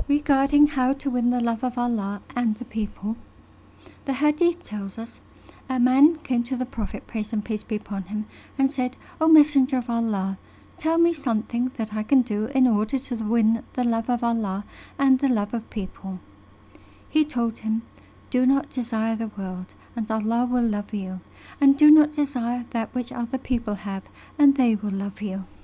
Regarding how to win the love of Allah and the people, the Hadith tells us, a man came to the Prophet, praise and peace be upon him, and said, "O Messenger of Allah, tell me something that I can do in order to win the love of Allah and the love of people." He told him, "Do not desire the world, and Allah will love you, and do not desire that which other people have, and they will love you."